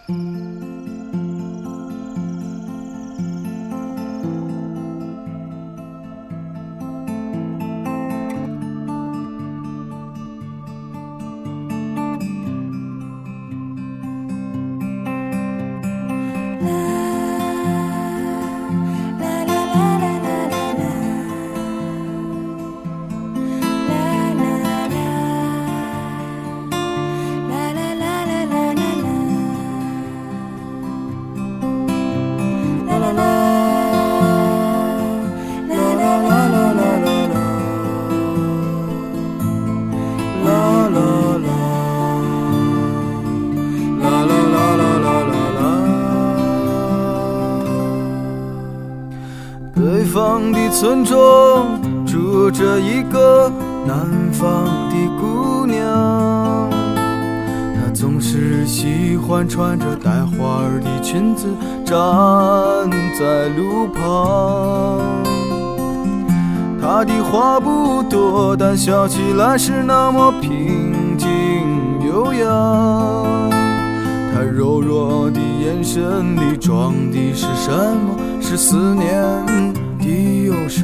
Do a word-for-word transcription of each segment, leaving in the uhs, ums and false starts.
北方的村庄住着一个南方的姑娘，她总是喜欢穿着带花儿的裙子站在路旁。她的话不多，但笑起来是那么平静悠扬。她柔弱的眼神里装的是什么？是思念的忧伤。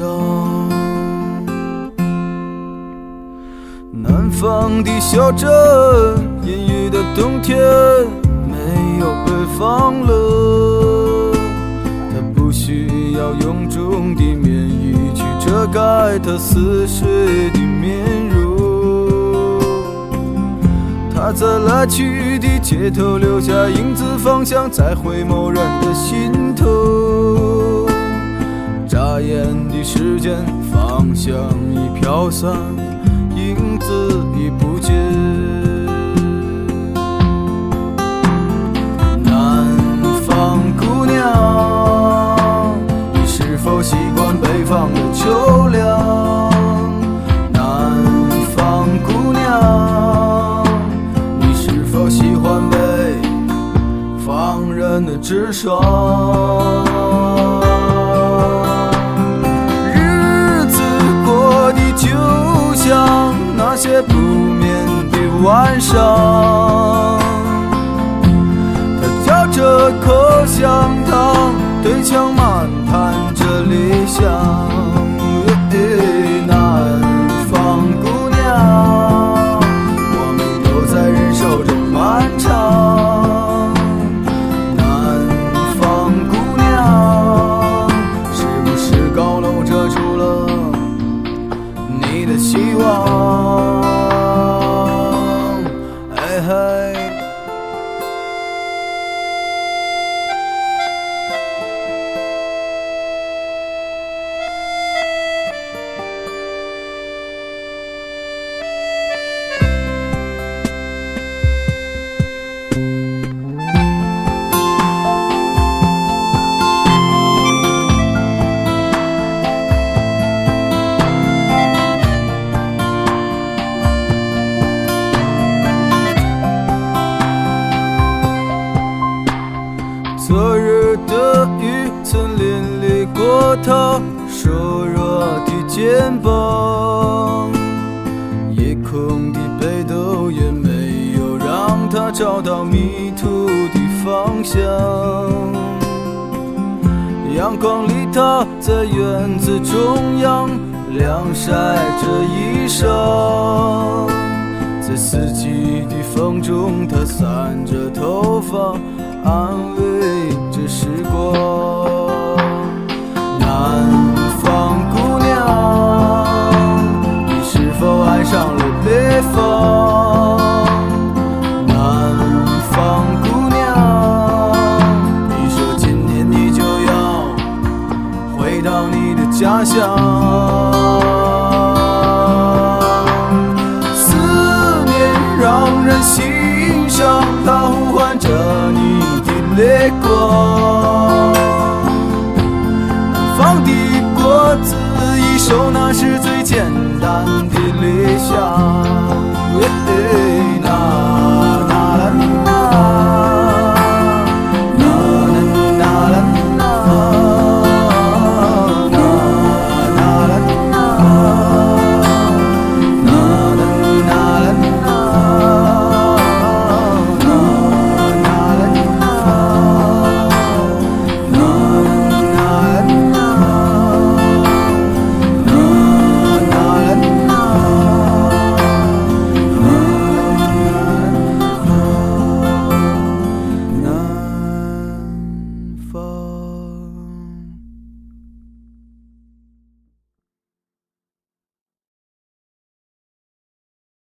南方的小镇，阴郁的冬天，没有北方冷。它不需要臃肿的棉衣去遮盖它似水的面容。它在来去的街头留下影子，方向在回眸人的心头。眨眼的时间，方向已飘散，影子已不见。南方姑娘，你是否习惯北方的秋凉？南方姑娘，你是否喜欢北方人的直爽？就像那些不眠的晚上，他嚼着口香糖，对墙漫谈着理想。南方姑娘，我们都在忍受着漫长。南方姑娘，是不是高楼遮住了你的希望？哎嘿，昨日的雨曾淋漓过他瘦弱的肩膀，夜空的北斗也没有让他找到迷途的方向。阳光里他在院子中央晾晒着衣裳，在四季的风中他散着头发安慰着时光。南方姑娘，你是否爱上了北方？南方姑娘，你说今年你就要回到你的家乡。思念让人心伤，它呼唤着你泪光。南方的果子一熟，那是最甜